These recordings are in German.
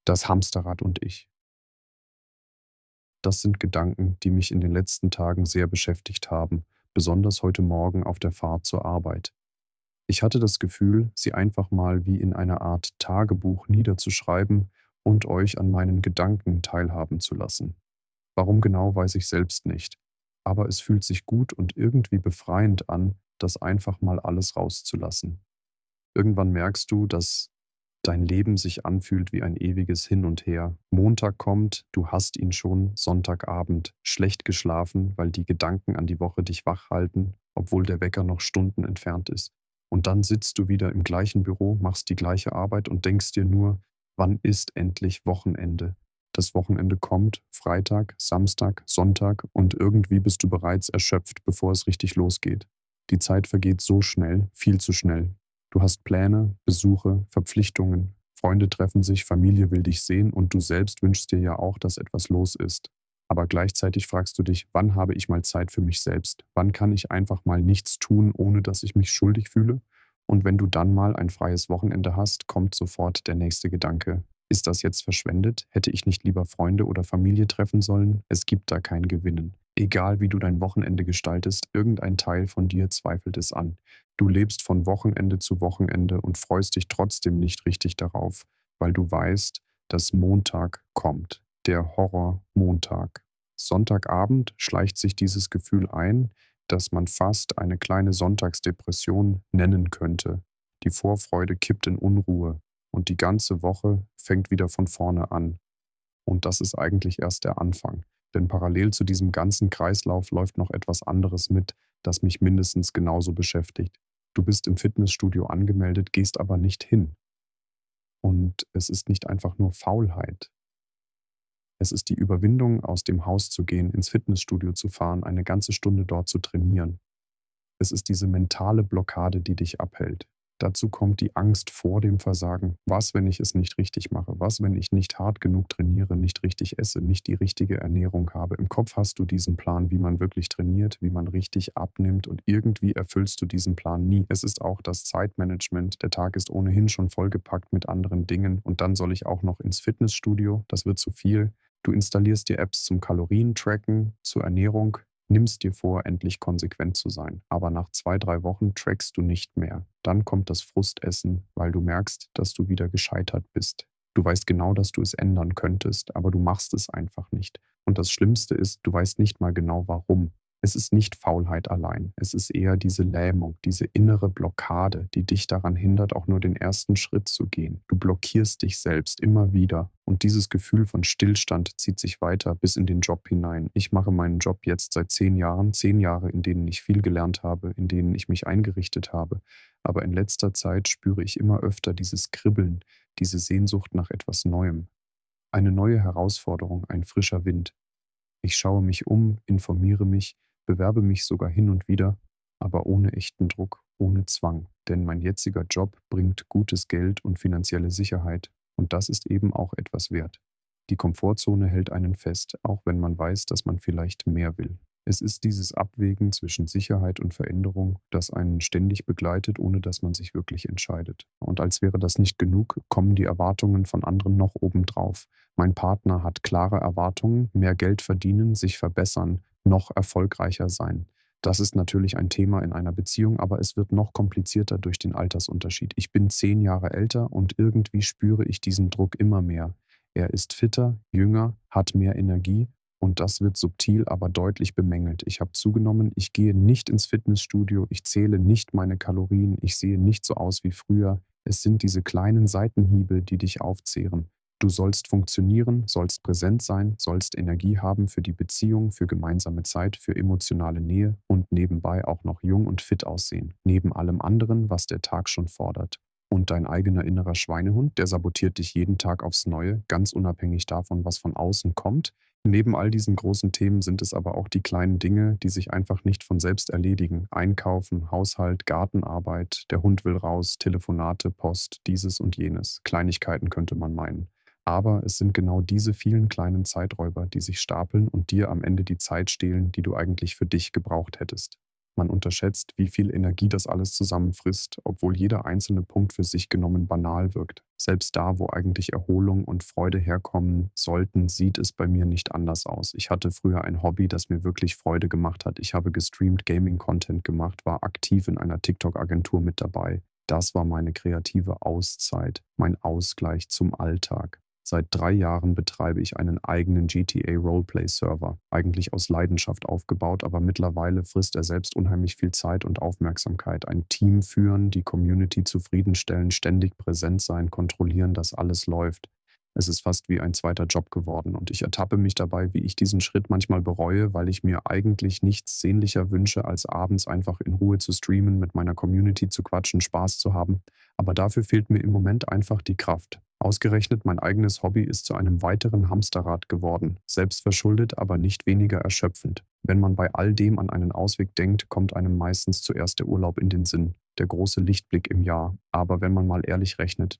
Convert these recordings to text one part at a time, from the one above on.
Das Hamsterrad und ich. Das sind Gedanken, die mich in den letzten Tagen sehr beschäftigt haben, besonders heute Morgen auf der Fahrt zur Arbeit. Ich hatte das Gefühl, sie einfach mal wie in einer Art Tagebuch niederzuschreiben und euch an meinen Gedanken teilhaben zu lassen. Warum genau, weiß ich selbst nicht. Aber es fühlt sich gut und irgendwie befreiend an, das einfach mal alles rauszulassen. Irgendwann merkst du, dass dein Leben sich anfühlt wie ein ewiges Hin und Her. Montag kommt, du hast ihn schon, Sonntagabend, schlecht geschlafen, weil die Gedanken an die Woche dich wach halten, obwohl der Wecker noch Stunden entfernt ist. Und dann sitzt du wieder im gleichen Büro, machst die gleiche Arbeit und denkst dir nur, wann ist endlich Wochenende? Das Wochenende kommt, Freitag, Samstag, Sonntag und irgendwie bist du bereits erschöpft, bevor es richtig losgeht. Die Zeit vergeht so schnell, viel zu schnell. Du hast Pläne, Besuche, Verpflichtungen, Freunde treffen sich, Familie will dich sehen und du selbst wünschst dir ja auch, dass etwas los ist. Aber gleichzeitig fragst du dich, wann habe ich mal Zeit für mich selbst? Wann kann ich einfach mal nichts tun, ohne dass ich mich schuldig fühle? Und wenn du dann mal ein freies Wochenende hast, kommt sofort der nächste Gedanke. Ist das jetzt verschwendet? Hätte ich nicht lieber Freunde oder Familie treffen sollen? Es gibt da kein Gewinnen. Egal wie du dein Wochenende gestaltest, irgendein Teil von dir zweifelt es an. Du lebst von Wochenende zu Wochenende und freust dich trotzdem nicht richtig darauf, weil du weißt, dass Montag kommt. Der Horror-Montag. Sonntagabend schleicht sich dieses Gefühl ein, das man fast eine kleine Sonntagsdepression nennen könnte. Die Vorfreude kippt in Unruhe und die ganze Woche fängt wieder von vorne an. Und das ist eigentlich erst der Anfang. Denn parallel zu diesem ganzen Kreislauf läuft noch etwas anderes mit, das mich mindestens genauso beschäftigt. Du bist im Fitnessstudio angemeldet, gehst aber nicht hin. Und es ist nicht einfach nur Faulheit. Es ist die Überwindung, aus dem Haus zu gehen, ins Fitnessstudio zu fahren, eine ganze Stunde dort zu trainieren. Es ist diese mentale Blockade, die dich abhält. Dazu kommt die Angst vor dem Versagen. Was, wenn ich es nicht richtig mache? Was, wenn ich nicht hart genug trainiere, nicht richtig esse, nicht die richtige Ernährung habe? Im Kopf hast du diesen Plan, wie man wirklich trainiert, wie man richtig abnimmt und irgendwie erfüllst du diesen Plan nie. Es ist auch das Zeitmanagement. Der Tag ist ohnehin schon vollgepackt mit anderen Dingen und dann soll ich auch noch ins Fitnessstudio. Das wird zu viel. Du installierst dir Apps zum Kalorientracken, zur Ernährung, nimmst dir vor, endlich konsequent zu sein. Aber nach 2, 3 Wochen trackst du nicht mehr. Dann kommt das Frustessen, weil du merkst, dass du wieder gescheitert bist. Du weißt genau, dass du es ändern könntest, aber du machst es einfach nicht. Und das Schlimmste ist, du weißt nicht mal genau warum. Es ist nicht Faulheit allein. Es ist eher diese Lähmung, diese innere Blockade, die dich daran hindert, auch nur den ersten Schritt zu gehen. Du blockierst dich selbst immer wieder. Und dieses Gefühl von Stillstand zieht sich weiter bis in den Job hinein. Ich mache meinen Job jetzt seit 10 Jahren, 10 Jahre, in denen ich viel gelernt habe, in denen ich mich eingerichtet habe. Aber in letzter Zeit spüre ich immer öfter dieses Kribbeln, diese Sehnsucht nach etwas Neuem. Eine neue Herausforderung, ein frischer Wind. Ich schaue mich um, informiere mich, bewerbe mich sogar hin und wieder, aber ohne echten Druck, ohne Zwang. Denn mein jetziger Job bringt gutes Geld und finanzielle Sicherheit. Und das ist eben auch etwas wert. Die Komfortzone hält einen fest, auch wenn man weiß, dass man vielleicht mehr will. Es ist dieses Abwägen zwischen Sicherheit und Veränderung, das einen ständig begleitet, ohne dass man sich wirklich entscheidet. Und als wäre das nicht genug, kommen die Erwartungen von anderen noch obendrauf. Mein Partner hat klare Erwartungen, mehr Geld verdienen, sich verbessern, noch erfolgreicher sein. Das ist natürlich ein Thema in einer Beziehung, aber es wird noch komplizierter durch den Altersunterschied. Ich bin 10 Jahre älter und irgendwie spüre ich diesen Druck immer mehr. Er ist fitter, jünger, hat mehr Energie und das wird subtil, aber deutlich bemängelt. Ich habe zugenommen, ich gehe nicht ins Fitnessstudio, ich zähle nicht meine Kalorien, ich sehe nicht so aus wie früher. Es sind diese kleinen Seitenhiebe, die dich aufzehren. Du sollst funktionieren, sollst präsent sein, sollst Energie haben für die Beziehung, für gemeinsame Zeit, für emotionale Nähe und nebenbei auch noch jung und fit aussehen. Neben allem anderen, was der Tag schon fordert. Und dein eigener innerer Schweinehund, der sabotiert dich jeden Tag aufs Neue, ganz unabhängig davon, was von außen kommt. Neben all diesen großen Themen sind es aber auch die kleinen Dinge, die sich einfach nicht von selbst erledigen. Einkaufen, Haushalt, Gartenarbeit, der Hund will raus, Telefonate, Post, dieses und jenes. Kleinigkeiten könnte man meinen. Aber es sind genau diese vielen kleinen Zeiträuber, die sich stapeln und dir am Ende die Zeit stehlen, die du eigentlich für dich gebraucht hättest. Man unterschätzt, wie viel Energie das alles zusammenfrisst, obwohl jeder einzelne Punkt für sich genommen banal wirkt. Selbst da, wo eigentlich Erholung und Freude herkommen sollten, sieht es bei mir nicht anders aus. Ich hatte früher ein Hobby, das mir wirklich Freude gemacht hat. Ich habe gestreamt Gaming-Content gemacht, war aktiv in einer TikTok-Agentur mit dabei. Das war meine kreative Auszeit, mein Ausgleich zum Alltag. Seit 3 Jahren betreibe ich einen eigenen GTA Roleplay-Server, eigentlich aus Leidenschaft aufgebaut, aber mittlerweile frisst er selbst unheimlich viel Zeit und Aufmerksamkeit. Ein Team führen, die Community zufriedenstellen, ständig präsent sein, kontrollieren, dass alles läuft. Es ist fast wie ein zweiter Job geworden und ich ertappe mich dabei, wie ich diesen Schritt manchmal bereue, weil ich mir eigentlich nichts sehnlicher wünsche, als abends einfach in Ruhe zu streamen, mit meiner Community zu quatschen, Spaß zu haben. Aber dafür fehlt mir im Moment einfach die Kraft. Ausgerechnet mein eigenes Hobby ist zu einem weiteren Hamsterrad geworden, selbstverschuldet, aber nicht weniger erschöpfend. Wenn man bei all dem an einen Ausweg denkt, kommt einem meistens zuerst der Urlaub in den Sinn, der große Lichtblick im Jahr. Aber wenn man mal ehrlich rechnet,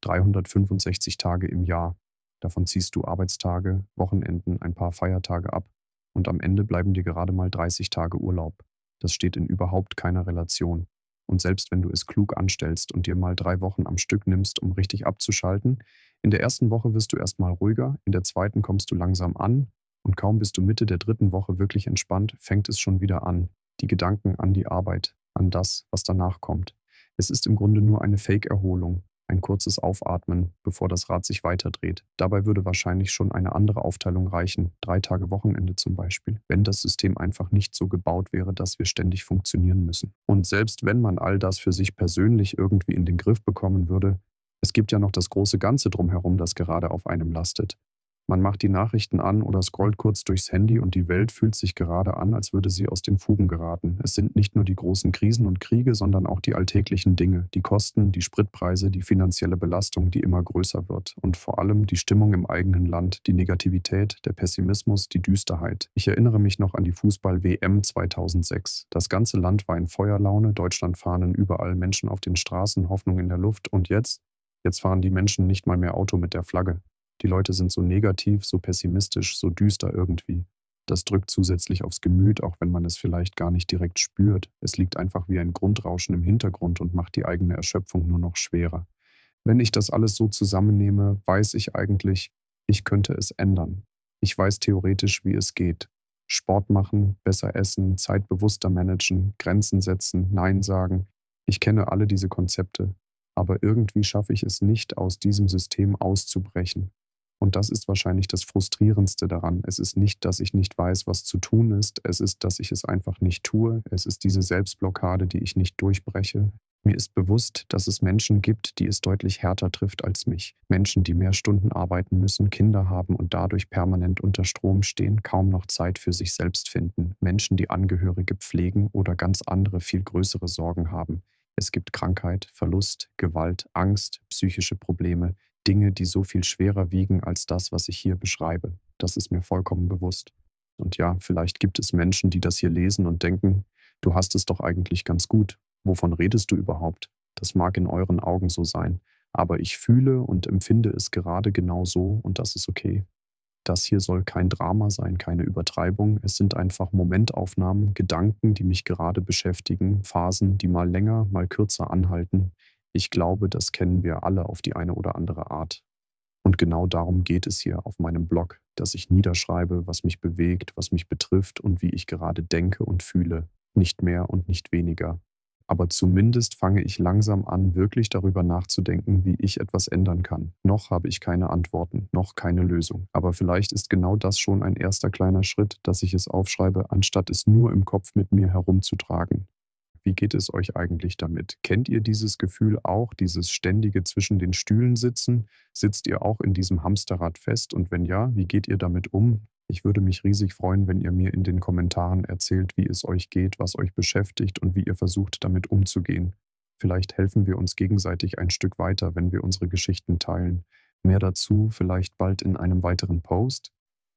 365 Tage im Jahr, davon ziehst du Arbeitstage, Wochenenden, ein paar Feiertage ab und am Ende bleiben dir gerade mal 30 Tage Urlaub. Das steht in überhaupt keiner Relation. Und selbst wenn du es klug anstellst und dir mal 3 Wochen am Stück nimmst, um richtig abzuschalten, in der ersten Woche wirst du erstmal ruhiger, in der zweiten kommst du langsam an und kaum bist du Mitte der dritten Woche wirklich entspannt, fängt es schon wieder an. Die Gedanken an die Arbeit, an das, was danach kommt. Es ist im Grunde nur eine Fake-Erholung, ein kurzes Aufatmen, bevor das Rad sich weiterdreht. Dabei würde wahrscheinlich schon eine andere Aufteilung reichen, 3 Tage Wochenende zum Beispiel, wenn das System einfach nicht so gebaut wäre, dass wir ständig funktionieren müssen. Und selbst wenn man all das für sich persönlich irgendwie in den Griff bekommen würde, es gibt ja noch das große Ganze drumherum, das gerade auf einem lastet. Man macht die Nachrichten an oder scrollt kurz durchs Handy und die Welt fühlt sich gerade an, als würde sie aus den Fugen geraten. Es sind nicht nur die großen Krisen und Kriege, sondern auch die alltäglichen Dinge, die Kosten, die Spritpreise, die finanzielle Belastung, die immer größer wird und vor allem die Stimmung im eigenen Land, die Negativität, der Pessimismus, die Düsterheit. Ich erinnere mich noch an die Fußball-WM 2006. Das ganze Land war in Feuerlaune, Deutschlandfahnen überall, Menschen auf den Straßen, Hoffnung in der Luft und jetzt? Jetzt fahren die Menschen nicht mal mehr Auto mit der Flagge. Die Leute sind so negativ, so pessimistisch, so düster irgendwie. Das drückt zusätzlich aufs Gemüt, auch wenn man es vielleicht gar nicht direkt spürt. Es liegt einfach wie ein Grundrauschen im Hintergrund und macht die eigene Erschöpfung nur noch schwerer. Wenn ich das alles so zusammennehme, weiß ich eigentlich, ich könnte es ändern. Ich weiß theoretisch, wie es geht. Sport machen, besser essen, Zeit bewusster managen, Grenzen setzen, Nein sagen. Ich kenne alle diese Konzepte, aber irgendwie schaffe ich es nicht, aus diesem System auszubrechen. Und das ist wahrscheinlich das Frustrierendste daran. Es ist nicht, dass ich nicht weiß, was zu tun ist. Es ist, dass ich es einfach nicht tue. Es ist diese Selbstblockade, die ich nicht durchbreche. Mir ist bewusst, dass es Menschen gibt, die es deutlich härter trifft als mich. Menschen, die mehr Stunden arbeiten müssen, Kinder haben und dadurch permanent unter Strom stehen, kaum noch Zeit für sich selbst finden. Menschen, die Angehörige pflegen oder ganz andere, viel größere Sorgen haben. Es gibt Krankheit, Verlust, Gewalt, Angst, psychische Probleme, Dinge, die so viel schwerer wiegen als das, was ich hier beschreibe. Das ist mir vollkommen bewusst. Und ja, vielleicht gibt es Menschen, die das hier lesen und denken, du hast es doch eigentlich ganz gut. Wovon redest du überhaupt? Das mag in euren Augen so sein, aber ich fühle und empfinde es gerade genau so und das ist okay. Das hier soll kein Drama sein, keine Übertreibung. Es sind einfach Momentaufnahmen, Gedanken, die mich gerade beschäftigen, Phasen, die mal länger, mal kürzer anhalten. Ich glaube, das kennen wir alle auf die eine oder andere Art. Und genau darum geht es hier auf meinem Blog, dass ich niederschreibe, was mich bewegt, was mich betrifft und wie ich gerade denke und fühle. Nicht mehr und nicht weniger. Aber zumindest fange ich langsam an, wirklich darüber nachzudenken, wie ich etwas ändern kann. Noch habe ich keine Antworten, noch keine Lösung. Aber vielleicht ist genau das schon ein erster kleiner Schritt, dass ich es aufschreibe, anstatt es nur im Kopf mit mir herumzutragen. Wie geht es euch eigentlich damit? Kennt ihr dieses Gefühl auch, dieses ständige zwischen den Stühlen sitzen? Sitzt ihr auch in diesem Hamsterrad fest? Und wenn ja, wie geht ihr damit um? Ich würde mich riesig freuen, wenn ihr mir in den Kommentaren erzählt, wie es euch geht, was euch beschäftigt und wie ihr versucht, damit umzugehen. Vielleicht helfen wir uns gegenseitig ein Stück weiter, wenn wir unsere Geschichten teilen. Mehr dazu vielleicht bald in einem weiteren Post.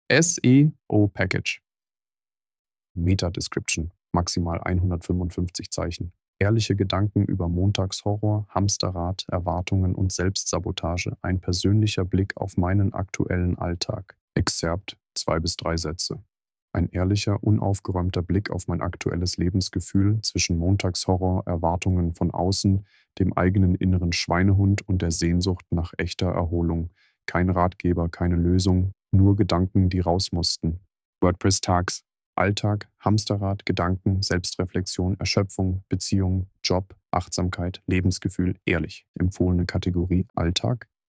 SEO Package. Meta-Description, maximal 155 Zeichen. Ehrliche Gedanken über Montagshorror, Hamsterrad, Erwartungen und Selbstsabotage. Ein persönlicher Blick auf meinen aktuellen Alltag. Exzerpt 2 bis 3 Sätze. Ein ehrlicher, unaufgeräumter Blick auf mein aktuelles Lebensgefühl zwischen Montagshorror, Erwartungen von außen, dem eigenen inneren Schweinehund und der Sehnsucht nach echter Erholung. Kein Ratgeber, keine Lösung, nur Gedanken, die raus mussten. WordPress-Tags. Alltag, Hamsterrad, Gedanken, Selbstreflexion, Erschöpfung, Beziehung, Job, Achtsamkeit, Lebensgefühl, ehrlich. Empfohlene Kategorie Alltag.